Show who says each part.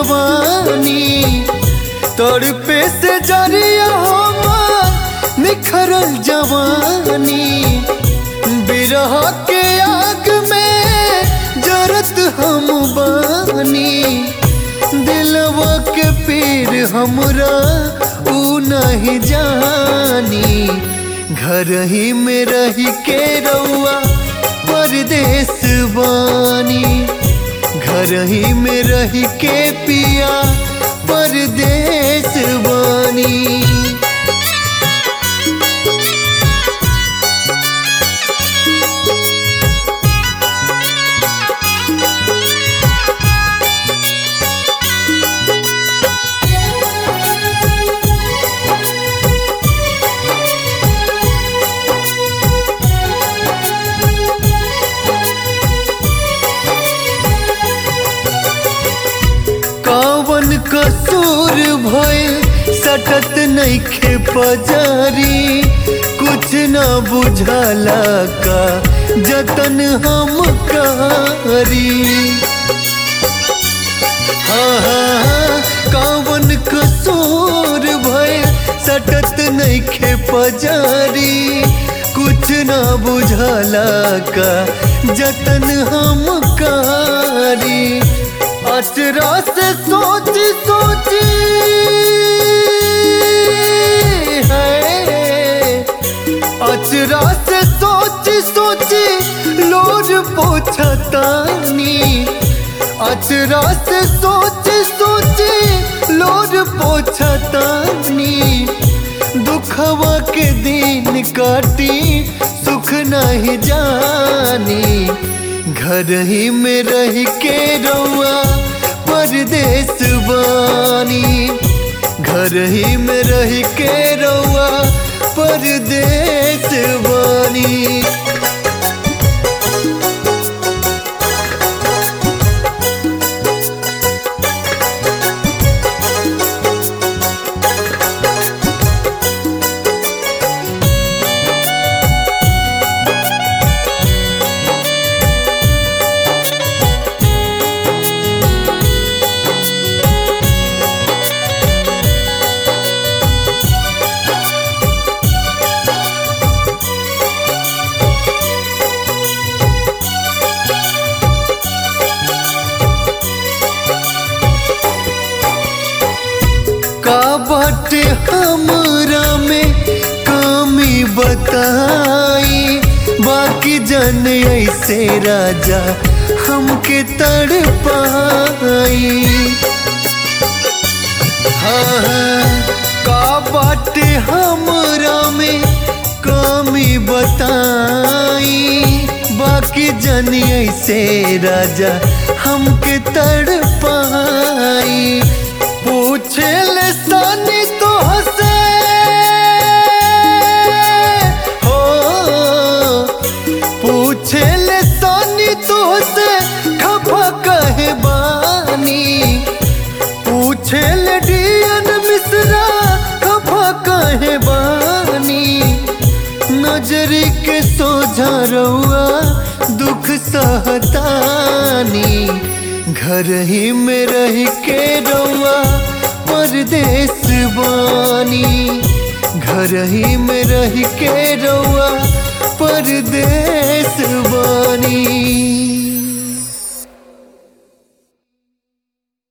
Speaker 1: जवानी, तड़पे से जरिया हमार निखरल जवानी। बिरह के आग में जरत हम बानी, दिलवा के पीर हमरा ऊ नहीं जानी। घर ही में रही के रउआ परदेस बानी, घर ही में रही के पिया परदेस बानी। कौन कसूर भइल सटत नइखे पजारी, कुछ न बुझाला का जतन हम करी। हाँ, कौन कसूर भइल सटत नइखे पजारी, कुछ न बुझाला का जतन हम करी। अचरा से सोची सोची है, अचरा से सोची सोची लोर पोछतानी। अचरा से सोची सोची लोर पोछतानी। दुखवा के दिन काटी सुख नहीं जानी, घर ही में रह के रउआ परदेस बानी। घर ही में रह के रउआ परदेस बानी। का बाटे हमरा में कमी बताई, बाकी जन ऐसे राजा हमके तड़पाई। हाँ, का बाटे हमरा में कमी बताई, बाकी जन ऐसे राजा हमके तड़पाई। पूछे ले सानी तो हंसे हो, पूछे ले सानी तो हंसे खफा कहे बानी। पूछे ले डियन मिश्रा खफा कहे बानी। नजरी के सोझा रउआ दुख सहतानी, घर ही में रह के रउआ परदेस बानी। घर ही में रह के रउआ परदेस बानी।